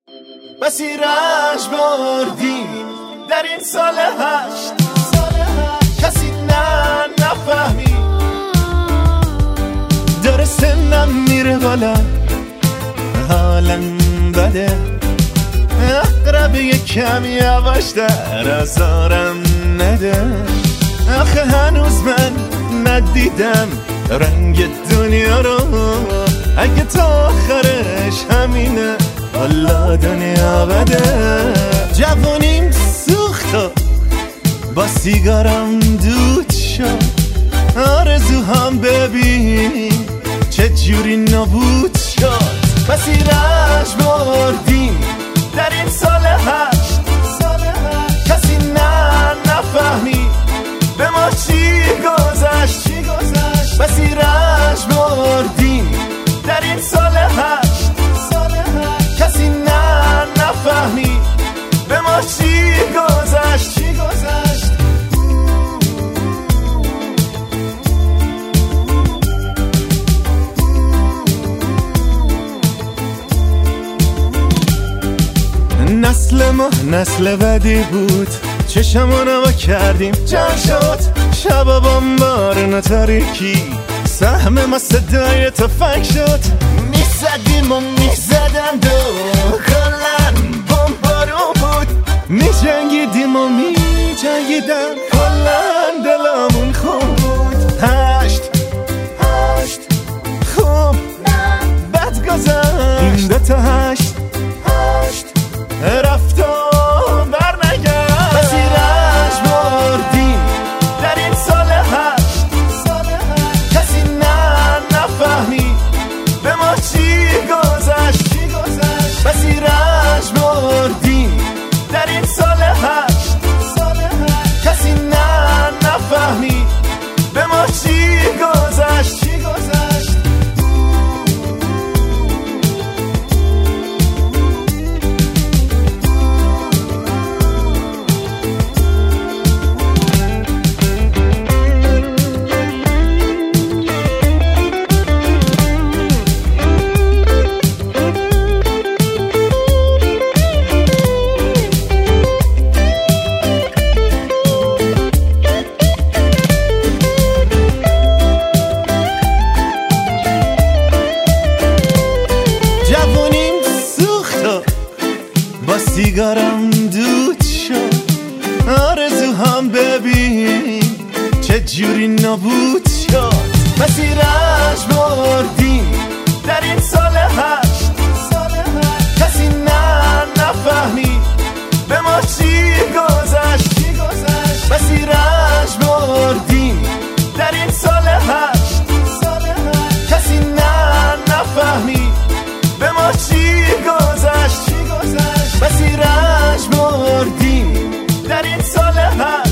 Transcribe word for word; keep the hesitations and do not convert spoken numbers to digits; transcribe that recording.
بسی رنج بردیم در این سال هشت، کسی نه نفهمی داره سنم میره بالا، حالم بده، اقرب یک کم یواش در ازارم نده. آخه هنوز من ندیدم رنگ دنیا رو، اگه تا آخرش همینه والا دنیا بده. جوانیم سوخت با سیگارم دود شد، آرزوهام ببین چه جوری نابود شد. بسی رنج بردیم در این سال هشت، کسی نه نفهمی به ما چی گذشت. بسی رنج بردیم در این سال هشت، کسی نه نفهمی به ما چی گذشت. نسل ما نسل بدی بود، چشمونو با کردیم جمع شد. شبا بمبارون تاریکی، سهم ما صدای تفنگ شد. میزدیم و میزدن دو کلن بمبارون بود، میجنگیدیم و میجنگیدن کلن دلمون خوب بود. هشت هشت خوب بد گذشت، این دوتا هشت هشت رفت و برنگشت. بسی رنج بردیم در این سال هشت، کسی نه نفهمی به ما چی گذشت. بسی رنج بردیم در این سال هشت، کسی نه نفهمی به ما چی گذشت. با سیگارم دود شد، آرزوهام ببین چه جوری نابود شد. بسی رنج بردیم در این سال هشت، کسی نه نفهمی به ما چی گذشت. بسی رنج بردیم در این سال هشت، کسی نه نفهمی به ما چی گذشت. بسی رنج بردیم در این سال هشت.